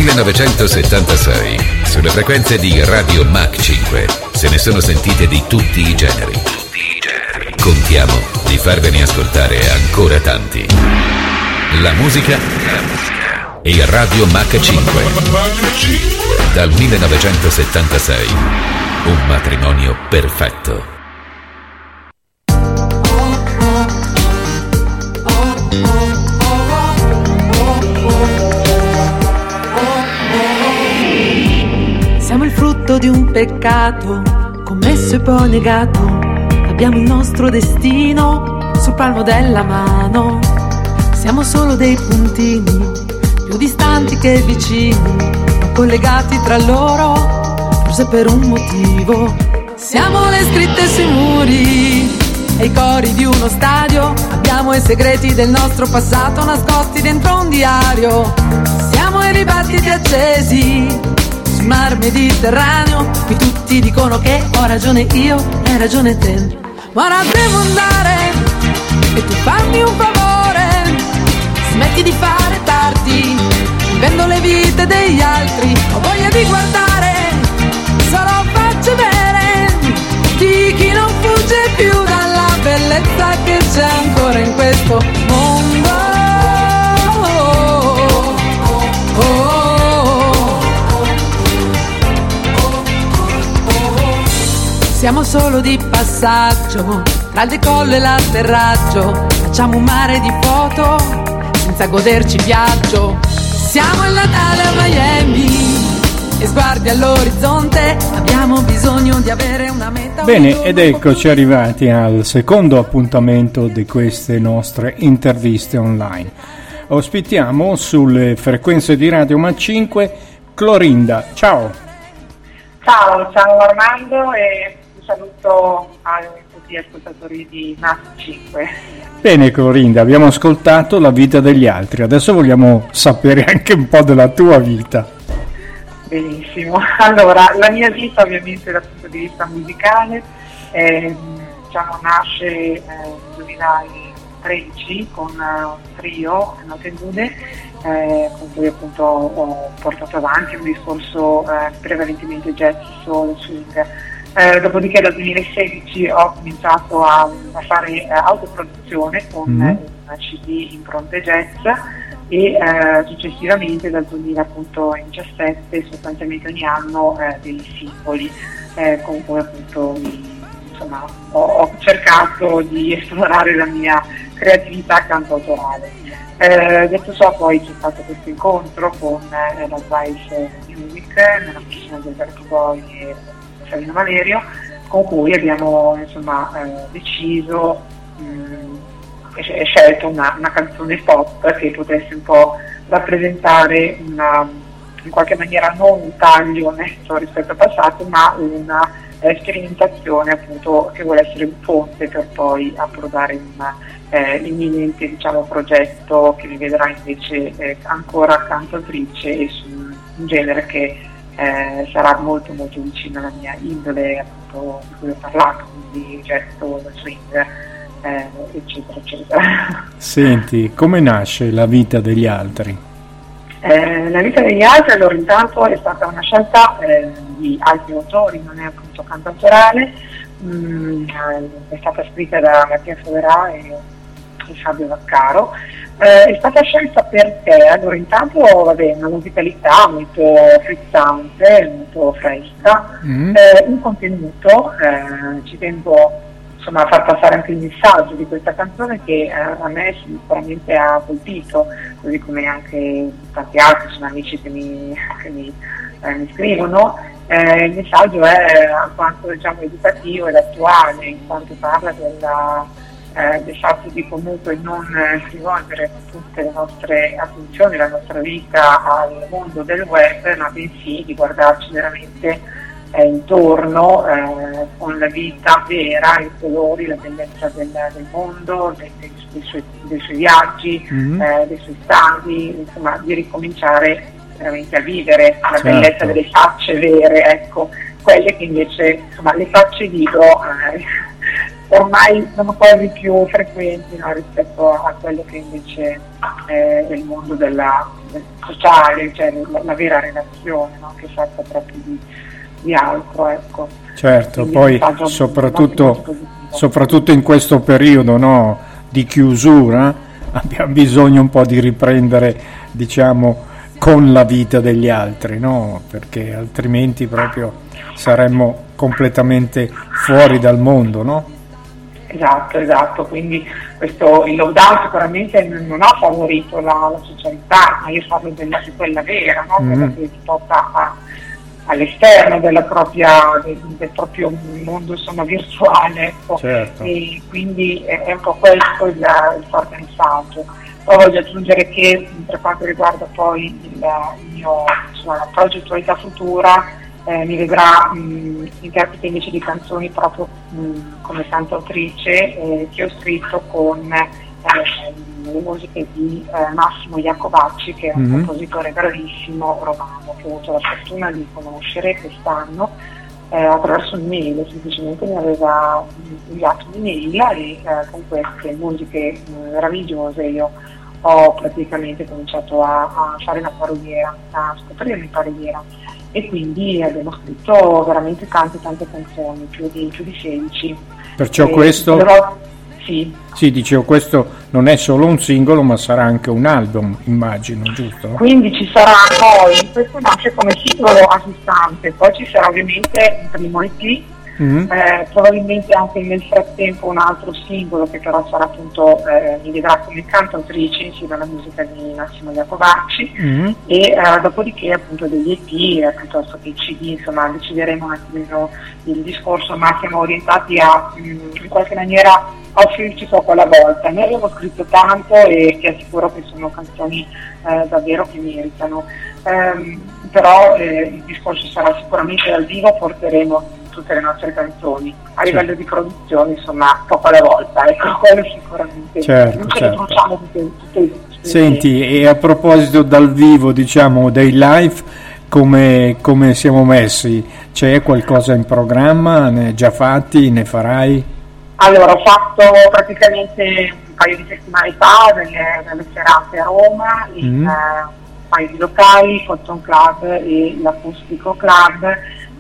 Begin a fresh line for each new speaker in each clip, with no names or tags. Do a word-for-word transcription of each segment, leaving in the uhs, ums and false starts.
millenovecentosettantasei, sulle frequenze di Radio Mach cinque, se ne sono sentite di tutti i generi. Tutti i generi. Contiamo di farvene ascoltare ancora tanti. La musica e Radio Mach cinque. Dal millenovecentosettantasei, un matrimonio perfetto.
Siamo il frutto di un peccato commesso e poi negato. Abbiamo il nostro destino sul palmo della mano. Siamo solo dei puntini, più distanti che vicini, ma collegati tra loro, forse per un motivo. Siamo le scritte sui muri e i cori di uno stadio. Abbiamo i segreti del nostro passato nascosti dentro un diario. Siamo i dibattiti accesi sul mar Mediterraneo. Qui tutti dicono che ho ragione io, hai ragione te. Ma ora devo andare e tu fammi un favore, smetti di fare tardi, vendo le vite degli altri. Ho voglia di guardare solo facce vere di chi non fugge più dalla bellezza che c'è ancora in questo mondo. Oh, oh, oh, oh. Siamo solo di passaggio tra il decollo e l'atterraggio. Facciamo un mare di foto senza goderci il viaggio. Siamo il Natale a Miami e sguardi all'orizzonte. Abbiamo bisogno di avere una meta.
Bene, ed eccoci arrivati al secondo appuntamento di queste nostre interviste online. Ospitiamo sulle frequenze di Radio Mach cinque Clorinda. Ciao.
Ciao, ciao Armando e un saluto a tutti gli ascoltatori di Mach cinque.
Bene Clorinda, abbiamo ascoltato la vita degli altri, adesso vogliamo sapere anche un po' della tua vita.
Benissimo, allora la mia vita ovviamente dal punto di vista musicale eh, diciamo, nasce eh, nel duemilatredici con uh, un trio, Note Nude, eh, con cui appunto ho portato avanti un discorso eh, prevalentemente jazz, soul, swing. Eh, dopodiché dal duemilasedici ho cominciato a, a fare eh, autoproduzione con mm. eh, una C D impronte jazz e eh, successivamente dal duemiladiciassette sostanzialmente ogni anno eh, dei singoli eh, con cui appunto mi, insomma, ho, ho cercato di esplorare la mia creatività cantautorale. Eh, detto ciò, poi c'è stato questo incontro con eh, la Vice Music nella persona di Alberto Boy e Savino Valerio, con cui abbiamo insomma eh, deciso mh, e scelto una, una canzone pop che potesse un po' rappresentare una, in qualche maniera non un taglio onesto rispetto al passato, ma una eh, sperimentazione appunto che vuole essere un ponte per poi approdare in eh, imminente diciamo progetto che mi vedrà invece eh, ancora cantautrice e su un genere che Eh, sarà molto molto vicino alla mia indole appunto di cui ho parlato, quindi gesto, swing, eh, eccetera eccetera.
Senti, come nasce La vita degli altri?
Eh, la vita degli altri allora intanto è stata una scelta eh, di altri autori, non è appunto cantautorale, mm, è stata scritta da Mattia Foverà e, e Fabio Vaccaro. Eh, è stata scelta perché allora intanto vabbè, una musicalità molto frizzante, molto fresca, mm. eh, un contenuto, eh, ci tengo insomma a far passare anche il messaggio di questa canzone che eh, a me sicuramente ha colpito, così come anche tanti altri sono amici che mi, che mi, eh, mi scrivono. Eh, il messaggio è alquanto diciamo educativo ed attuale, in quanto parla della Eh, del fatto di comunque non eh, rivolgere tutte le nostre attenzioni, la nostra vita al mondo del web, ma bensì di guardarci veramente eh, intorno eh, con la vita vera, i colori, la bellezza del, del mondo, dei, dei, dei, suoi, dei suoi viaggi, mm-hmm. eh, dei suoi stadi, insomma di ricominciare veramente a vivere la certo. bellezza delle facce vere, ecco, quelle che invece, insomma, le facce vivo eh, ormai sono quasi più frequenti, no, rispetto a quello che invece è il mondo della, sociale, cioè la, la vera relazione, no? Che è fatta proprio di, di altro, ecco.
Certo,
Quindi
poi soprattutto, soprattutto in questo periodo, no, di chiusura abbiamo bisogno un po' di riprendere, diciamo, con la vita degli altri, no? Perché altrimenti proprio saremmo completamente fuori dal mondo, no?
Esatto, esatto, quindi questo, il lockdown sicuramente non ha favorito la, la socialità, ma io parlo della, di quella vera, no? Quella mm. che ti porta a, all'esterno della propria, del, del proprio mondo, insomma, virtuale, ecco.
Certo.
E quindi è, è un po' questo il, il forte messaggio. Poi voglio aggiungere che per quanto riguarda poi il, il mio, insomma, la progettualità futura, Eh, mi vedrà mh, interprete invece di canzoni proprio mh, come cantautrice eh, che ho scritto con eh, le musiche di eh, Massimo Iacovacci, che è un mm-hmm. compositore bravissimo romano, che ho avuto la fortuna di conoscere quest'anno eh, attraverso un'email, semplicemente mi aveva inviato un'email e eh, con queste musiche mh, meravigliose io ho praticamente cominciato a, a fare la paroliera, a scoprire la paroliera. E quindi abbiamo scritto veramente tante tante canzoni, più di, più di sedici.
Perciò
e
questo,
però, sì.
sì, dicevo, questo non è solo un singolo, ma sarà anche un album, immagino, giusto?
Quindi ci sarà poi, questo nasce come singolo a sé stante, poi ci sarà ovviamente un primo E P, mm-hmm. eh, probabilmente anche nel frattempo un altro singolo che però sarà appunto, eh, mi vedrà come cantautrice insieme alla musica di Massimo Iacovacci, mm-hmm. e eh, dopodiché appunto degli E P eh, piuttosto che C D, insomma decideremo un attimino il discorso, ma siamo orientati a mh, in qualche maniera a offrirci poco alla volta. Noi abbiamo scritto tanto e ti assicuro che sono canzoni eh, davvero che meritano, um, però eh, il discorso sarà sicuramente dal vivo, porteremo tutte le nostre canzoni a livello certo. di produzione, insomma, poco alla volta, ecco, quello sicuramente.
Certo,
non ce
certo.
le facciamo tutte, tutte, tutte
Senti, e a proposito dal vivo, diciamo, dei live, come, come siamo messi? C'è qualcosa in programma? Ne già fatti? Ne farai?
Allora, ho fatto praticamente un paio di settimane fa delle, delle serate a Roma, in mm. uh, un paio di locali, Cotton Club e l'Acustico Club.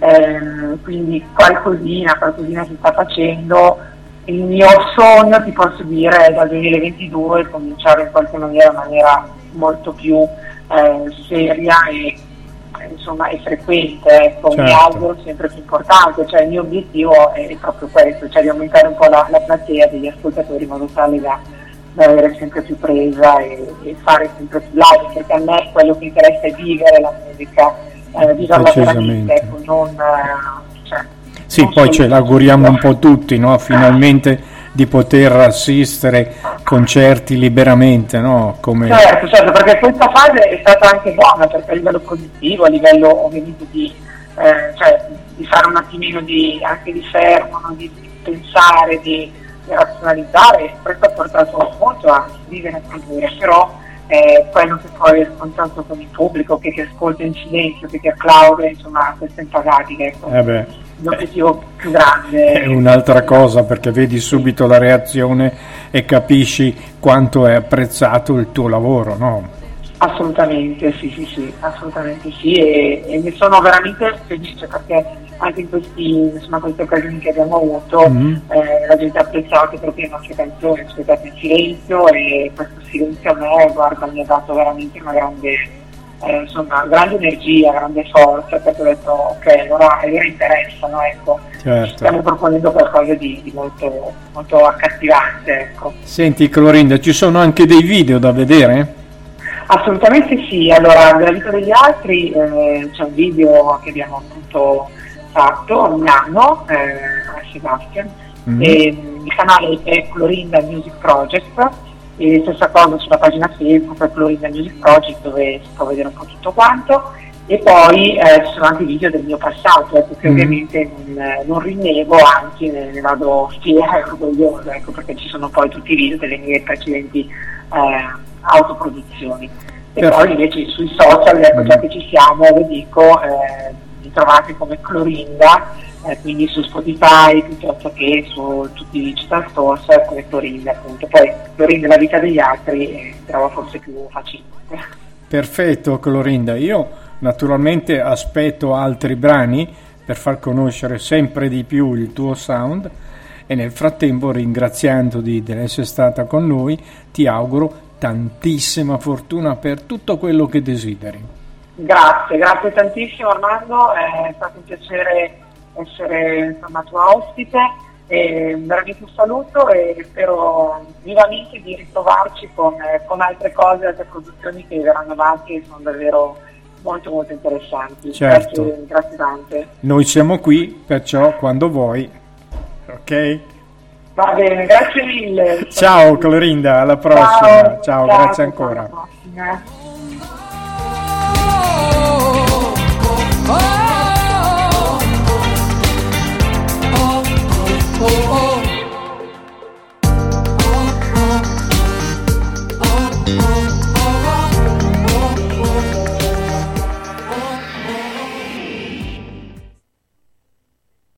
Eh, quindi qualcosina, qualcosina si sta facendo. Il mio sogno, ti posso dire, è dal duemilaventidue cominciare in qualche maniera, in maniera molto più eh, seria e insomma e frequente, ecco. Certo. Mi auguro sempre più importante, cioè il mio obiettivo è, è proprio questo, cioè di aumentare un po' la, la platea degli ascoltatori in modo tale da, da avere sempre più presa e, e fare sempre più live, perché a me quello che interessa è vivere la musica. Eh,
Decisamente.
Ecco, non, eh, cioè,
sì,
non
poi ce l'auguriamo un po' tutti, no? Finalmente di poter assistere concerti liberamente, no? Come...
Certo, certo, perché questa fase è stata anche buona, perché a livello produttivo, a livello ovviamente di, eh, cioè, di fare un attimino di, anche di fermo, no? di, di pensare, di, di razionalizzare, questo ha portato molto a vivere la cultura, però Eh, quello che poi è scontato con il pubblico, che ti ascolta in silenzio, che ti applaude, insomma, questo è impagabile, ecco.
Eh beh,
l'obiettivo eh, più grande
è un'altra cosa, perché vedi subito la reazione e capisci quanto è apprezzato il tuo lavoro, no?
Assolutamente, sì, sì, sì, assolutamente sì, e, e ne sono veramente felice, perché anche in questi, insomma, queste occasioni che abbiamo avuto, mm-hmm. eh, la gente ha apprezzato proprio le nostre canzoni, ascoltate in silenzio, e questo silenzio a me, guarda, mi ha dato veramente una grande, eh, insomma, grande energia, grande forza, perché ho detto ok, allora è vero, interessano, ecco.
Certo.
Stiamo proponendo qualcosa di, di molto, molto accattivante, ecco.
Senti Clorinda, ci sono anche dei video da vedere?
Assolutamente sì, allora della vita degli altri eh, c'è un video che abbiamo appunto fatto a Milano, eh, a Sebastian, mm-hmm. e il canale è Clorinda Music Project, e stessa cosa sulla pagina Facebook è Clorinda Music Project, dove si può vedere un po' tutto quanto, e poi eh, ci sono anche video del mio passato, ecco, che mm-hmm. ovviamente non, non rinnego, anzi ne, ne vado fiera e orgogliosa, ecco, perché ci sono poi tutti i video delle mie precedenti eh, autoproduzioni. E Perfetto. Poi invece sui social, ecco, già che ci siamo, vi dico, eh, mi trovate come Clorinda, eh, quindi su Spotify piuttosto che su tutti i digital stores come Clorinda, appunto. Poi Clorinda la vita degli altri eh, trovo forse più facile.
Perfetto Clorinda, io naturalmente aspetto altri brani per far conoscere sempre di più il tuo sound e nel frattempo, ringraziandoti di essere stata con noi, ti auguro tantissima fortuna per tutto quello che desideri.
Grazie, grazie tantissimo Armando, è stato un piacere essere insomma tua ospite, e veramente un saluto e spero vivamente di ritrovarci con, con altre cose, altre produzioni che verranno avanti e sono davvero molto molto interessanti.
Certo.
Grazie, grazie tante.
Noi siamo qui, perciò quando vuoi, ok?
Va bene, grazie mille.
Ciao Clorinda, alla prossima. Ciao,
ciao,
grazie
ciao,
ancora.
alla prossima.